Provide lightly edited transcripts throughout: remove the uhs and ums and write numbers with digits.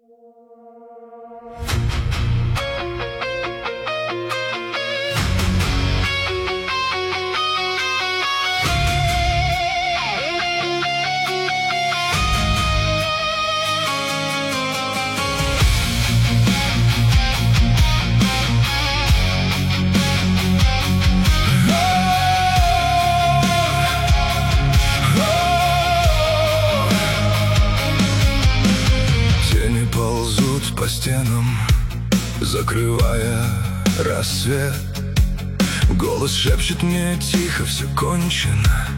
По стенам, закрывая рассвет. Голос шепчет мне тихо: все кончено,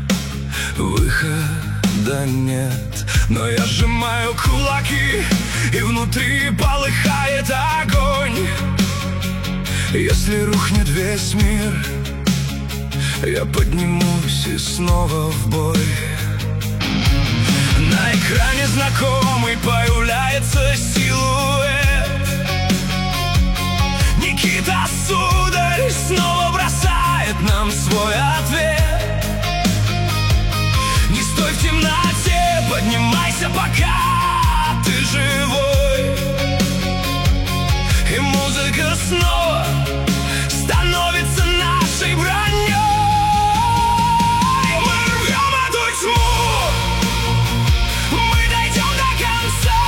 выхода нет. Но я сжимаю кулаки, и внутри полыхает огонь. Если рухнет весь мир, я поднимусь и снова в бой. На экране знакомый появляется силуэт. Никита, сударь, снова бросает нам свой ответ. Не стой в темноте, поднимайся, пока ты живой. И музыка снова становится нашей броней. Мы рвем эту тьму, мы дойдем до конца,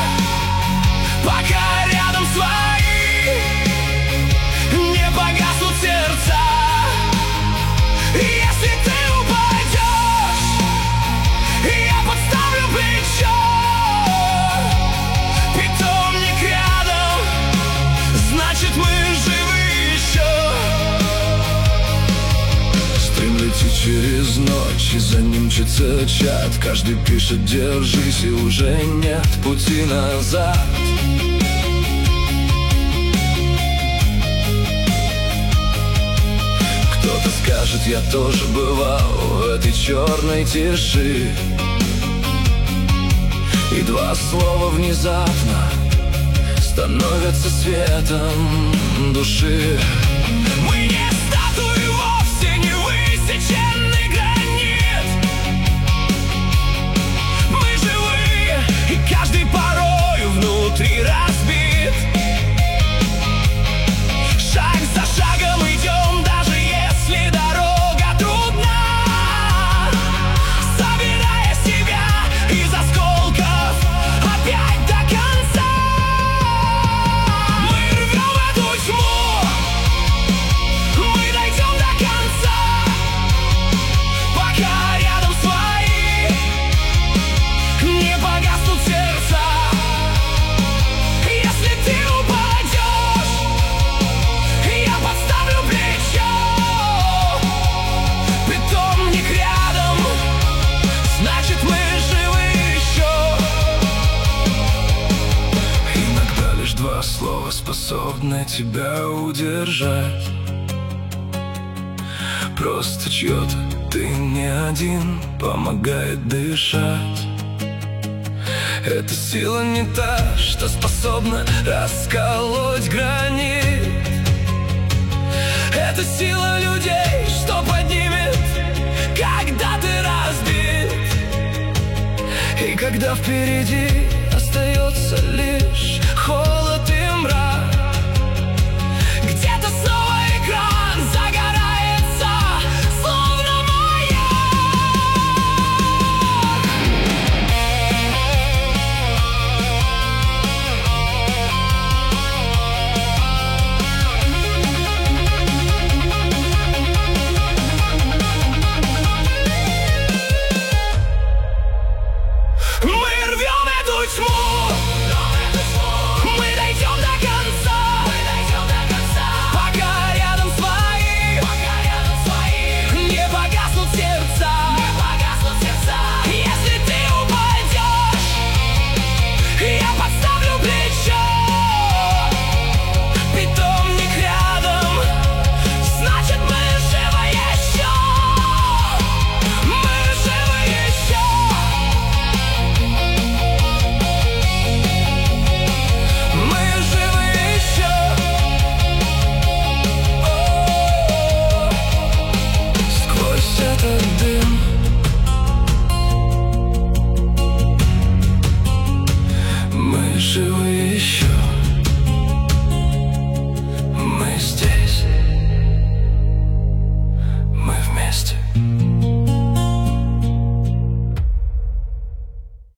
пока рядом свои не погаснут сердца. Если ты упадешь, я подставлю плечо. Питомник рядом, значит мы живы еще. Стрим летит через ночь, и за ним мчится чат. Каждый пишет: держись, и уже нет пути назад. Кто-то скажет: я тоже бывал в этой черной тиши. И два слова внезапно становятся светом души. Мы не статуи, вовсе не высеченный гранит. Мы живые, и каждый порою внутри разбит. Шаг за шагом идем, даже если дорога трудна, собирая себя из осколков опять до конца. Мы рвем эту тьму, мы дойдем до конца, пока рядом свои не погаснут сердца. Если ты упадешь, я подставлю плечо. Питомник рядом, значит мы живы еще. Иногда лишь два слова способны тебя удержать. Просто чье-то, ты не один, помогает дышать. Эта сила не та, что способна расколоть гранит. Это сила людей, что поднимет, когда ты разбит. И когда впереди остается лишь холод и мрак, где-то снова экран загорается, словно маяк. Мы рвем эту тьму, мы дойдем до конца, пока рядом свои не погаснут сердца. Если ты упадешь, я подставлю плечо. Питомник рядом, значит мы живы еще. Мы живы еще. Мы живы еще. Сквозь этот дым мы живы